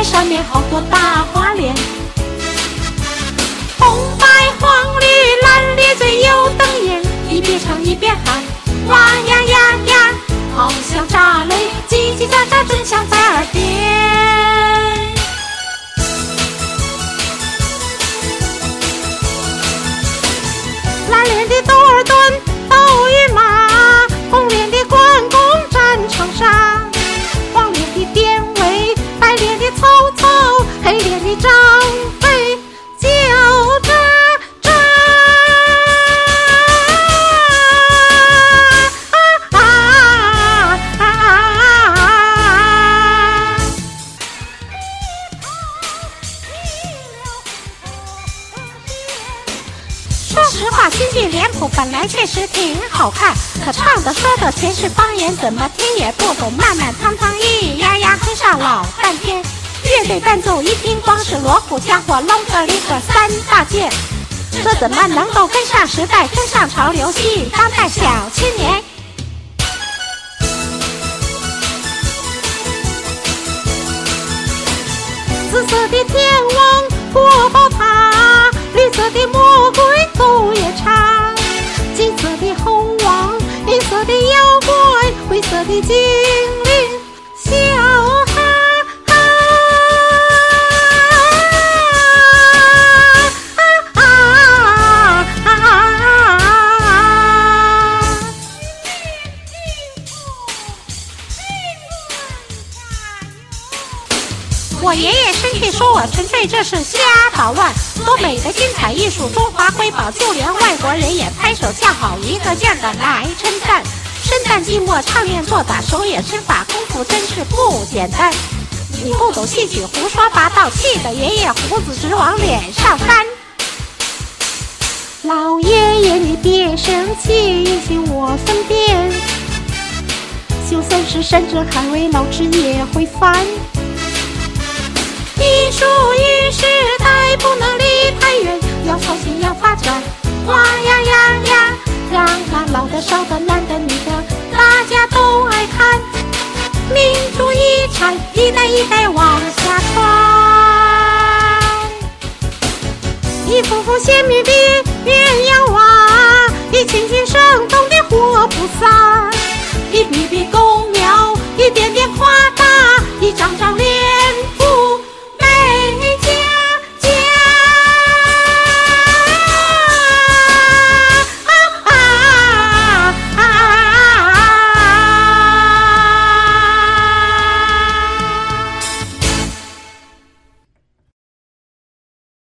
上面好多大花脸，红白黄绿蓝咧嘴又瞪眼，一边唱一边喊，哇呀呀呀，好像炸雷，叽叽喳喳真响在耳边。蓝脸的窦尔敦斗与马，红脸的关公战长沙，黄脸的典韦，白脸的曹操，黑脸的张飞叫喳喳。说实话，京剧脸谱本来确实挺好看，可唱的说的全是方言，怎么听也不懂，慢慢汤汤咿呀呀哼上老半天。乐队伴奏一听，光是锣鼓家伙隆个里个三大件，这怎么能够跟上时代，跟上潮流，吸引当代小青年？紫色的天王过宝塔，绿色的魔鬼狗也唱，金色的猴王，银色的妖怪，灰色的精灵笑哈哈。我爷爷生气说我纯粹这是瞎捣乱，多美的精彩艺术，中华瑰宝，就连外国人也拍手叫好，一个劲儿的来称赞。生旦净末唱念做打，手眼身法功夫真是不简单。你不懂戏曲胡说八道，气得爷爷胡子直往脸上翻。老爷爷你别生气，允许我分辨，就算是山珍海味老吃也会烦。艺术与时代不能离太远，要创新要发展，哇呀呀呀，让那老的少的男的女的大家都爱看，民族遗产一代一代往下传。一幅幅鲜明的鸳鸯娃，一群群生动的活菩萨，一笔笔勾描，一点点夸大，一张张